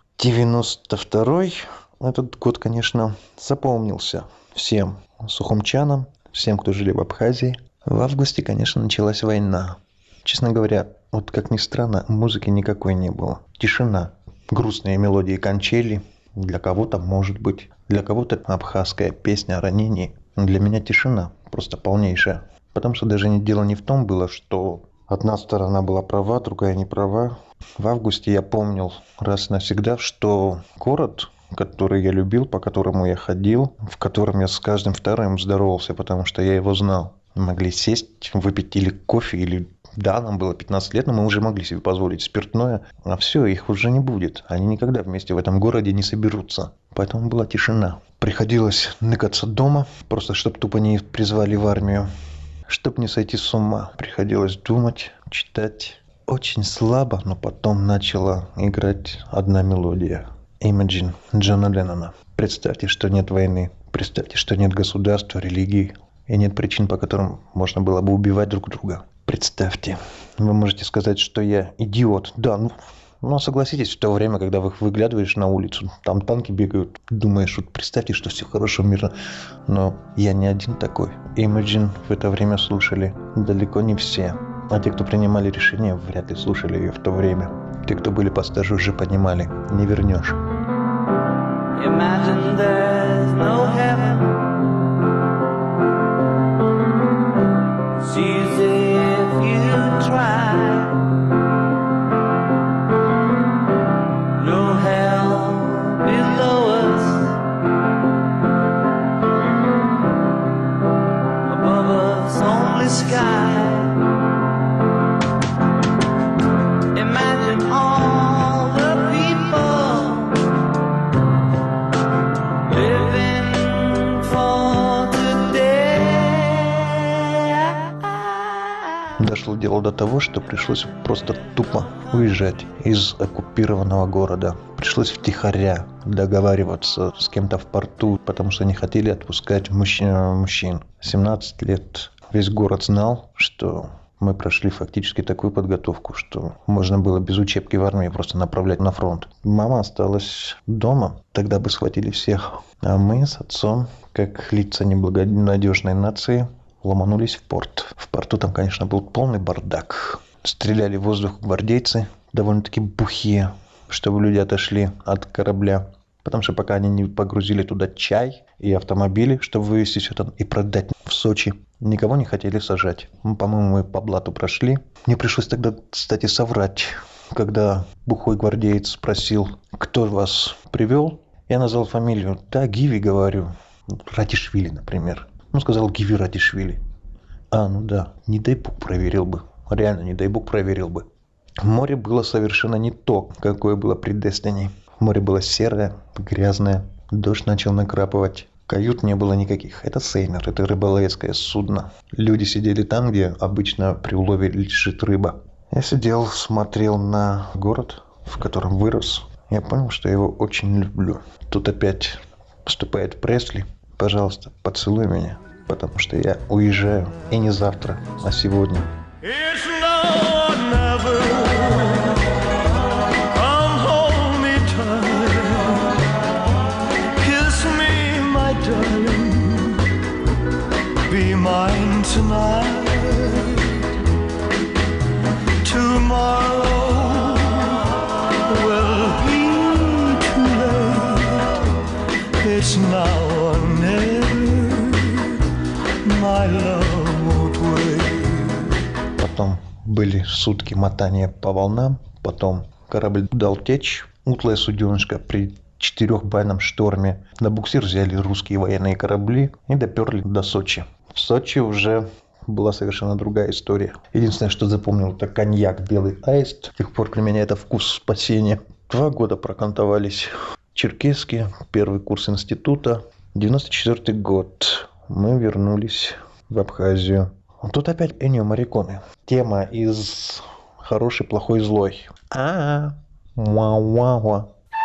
92-й, этот год, конечно, запомнился всем сухумчанам, всем, кто жили в Абхазии. В августе, конечно, началась война. Честно говоря, вот как ни странно, музыки никакой не было. Тишина. Грустные мелодии канчели. Для кого-то, может быть, для кого-то абхазская песня о ранении. Но для меня тишина просто полнейшая. Потому что даже дело не в том было, что одна сторона была права, другая не права. В августе я помнил раз и навсегда, что город, который я любил, по которому я ходил, в котором я с каждым вторым здоровался, потому что я его знал. Могли сесть, выпить или кофе, или... Да, нам было 15 лет, но мы уже могли себе позволить спиртное. А все, их уже не будет. Они никогда вместе в этом городе не соберутся. Поэтому была тишина. Приходилось ныкаться дома, просто чтобы тупо не призвали в армию. Чтоб не сойти с ума, приходилось думать, читать. Очень слабо, но потом начала играть одна мелодия. Imagine Джона Леннона. Представьте, что нет войны. Представьте, что нет государства, религии. И нет причин, по которым можно было бы убивать друг друга. Представьте. Вы можете сказать, что я идиот. Да, но согласитесь, в то время, когда выглядываешь на улицу, там танки бегают, думаешь, вот представьте, что все хорошо, мирно. Но я не один такой. Imagine в это время слушали далеко не все. А те, кто принимали решения, вряд ли слушали ее в то время. Те, кто были постарше, уже понимали, не вернешь. Imagine there's no heaven. It's easy if you try. No hell below us. Above us only sky. Imagine all the people living for today. Дошло дело до того, что пришлось просто тупо уезжать из оккупированного города. Пришлось втихаря договариваться с кем-то в порту, потому что не хотели отпускать мужчин. 17 лет. Весь город знал, что мы прошли фактически такую подготовку, что можно было без учебки в армии просто направлять на фронт. Мама осталась дома, тогда бы схватили всех. А мы с отцом, как лица неблагонадежной нации, ломанулись в порт. В порту там, конечно, был полный бардак. Стреляли в воздух гвардейцы, довольно-таки бухие, чтобы люди отошли от корабля. Потому что пока они не погрузили туда чай и автомобили, чтобы вывезти все там и продать в Сочи, никого не хотели сажать. По-моему, мы по блату прошли. Мне пришлось тогда, кстати, соврать, когда бухой гвардеец спросил, кто вас привел. Я назвал фамилию. Да, Гиви, говорю. Радишвили, например. Сказал Гиви Радишвили. Ну да, не дай бог проверил бы. Реально, не дай бог проверил бы. Море было совершенно не то, какое было при Destiny. Море было серое, грязное, дождь начал накрапывать. Кают не было никаких. Это сейнер, это рыболовецкое судно. Люди сидели там, где обычно при улове лежит рыба. Я сидел, смотрел на город, в котором вырос. Я понял, что я его очень люблю. Тут опять вступает Пресли. Пожалуйста, поцелуй меня, потому что я уезжаю. И не завтра, а сегодня. Be mine tonight. Tomorrow will be too late. It's now or never. My love won't wait. Потом были сутки мотания по волнам. Потом корабль дал течь. Утлая суденышка при 4-байном шторме. На буксир взяли русские военные корабли и доперли до Сочи. В Сочи уже была совершенно другая история. Единственное, что запомнил, это коньяк «Белый аист». С тех пор для меня это вкус спасения. 2 года прокантовались черкесские, первый курс института. 94 год. Мы вернулись в Абхазию. Тут опять Эннио Морриконе. Тема из «Хороший, плохой, злой». Уа-уа-уа.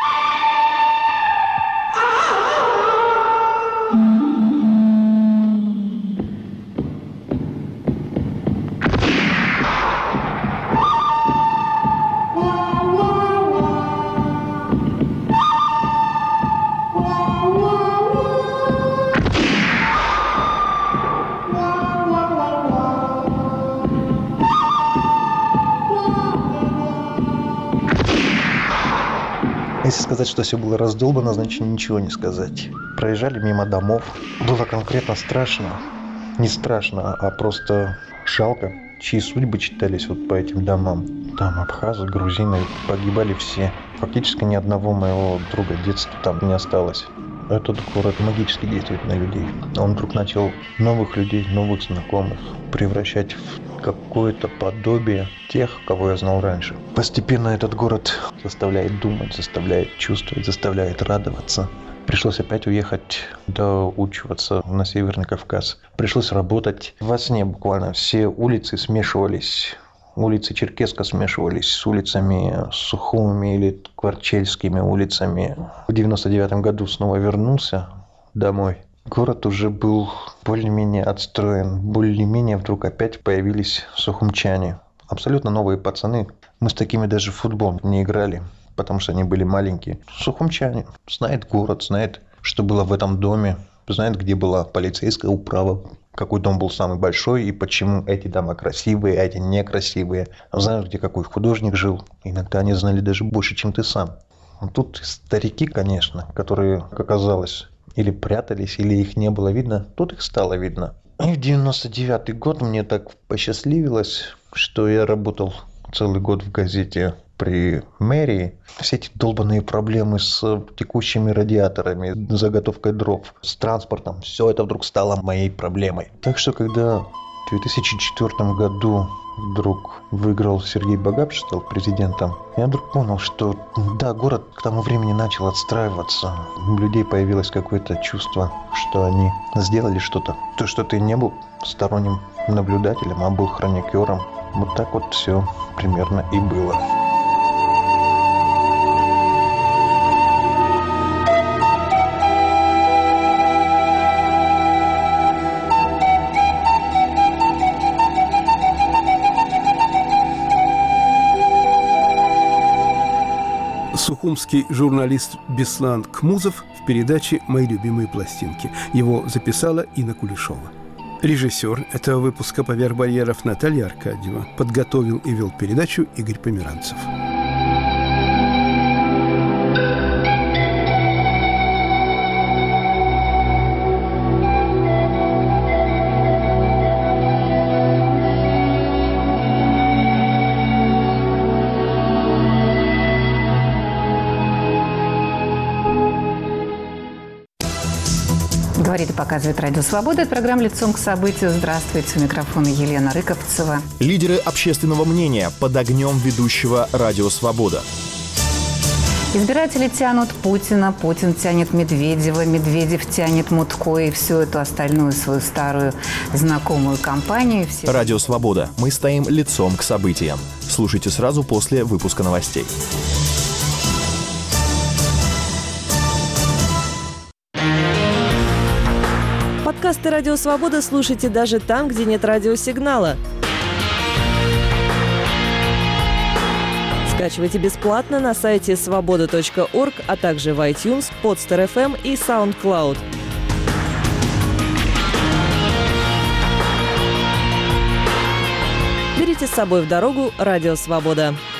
Если сказать, что все было раздолбано, значит ничего не сказать. Проезжали мимо домов. Было конкретно страшно. Не страшно, а просто жалко, чьи судьбы читались вот по этим домам. Там абхазы, грузины, погибали все. Фактически ни одного моего друга детства там не осталось. Этот город магически действует на людей. Он вдруг начал новых людей, новых знакомых превращать в какое-то подобие тех, кого я знал раньше. Постепенно этот город заставляет думать, заставляет чувствовать, заставляет радоваться. Пришлось опять уехать доучиваться на Северный Кавказ. Пришлось работать. Во сне буквально все улицы смешивались. Улицы Черкесска смешивались с улицами Сухумыми или Кварчельскими улицами. В 99 году снова вернулся домой. Город уже был более-менее отстроен. Более-менее вдруг опять появились сухумчане. Абсолютно новые пацаны. Мы с такими даже в футбол не играли, потому что они были маленькие. Сухумчане. Знает город, знает, что было в этом доме. Знает, где была полицейская управа. Какой дом был самый большой и почему эти дома красивые, а эти некрасивые. Знают, где какой художник жил. Иногда они знали даже больше, чем ты сам. Тут старики, конечно, которые, как оказалось, или прятались, или их не было видно. Тут их стало видно. И в 99-й год мне так посчастливилось, что я работал целый год в газете при мэрии. Все эти долбанные проблемы с текущими радиаторами, заготовкой дров, с транспортом, все это вдруг стало моей проблемой. Так что, когда в 2004 году вдруг выиграл Сергей Багапыч, стал президентом, я вдруг понял, что да, город к тому времени начал отстраиваться. У людей появилось какое-то чувство, что они сделали что-то. То, что ты не был сторонним наблюдателем, а был хроникером. Вот так вот все примерно и было. Сухумский журналист Беслан Кмузов в передаче «Мои любимые пластинки». Его записала Инна Кулешова. Режиссер этого выпуска «Поверх барьеров» Наталья Аркадьева. Подготовил и вел передачу Игорь Померанцев. Говорит и показывает Радио Свобода. Это программа «Лицом к событию». Здравствуйте. У микрофона Елена Рыковцева. Лидеры общественного мнения под огнем ведущего Радио Свобода. Избиратели тянут Путина, Путин тянет Медведева, Медведев тянет Мутко и всю эту остальную свою старую знакомую компанию. Радио «Свобода». Мы стоим лицом к событиям. Слушайте сразу после выпуска новостей. Подкасты «Радио Свобода» слушайте даже там, где нет радиосигнала. Скачивайте бесплатно на сайте svoboda.org, а также в iTunes, Podster.fm и SoundCloud. Берите с собой в дорогу «Радио Свобода».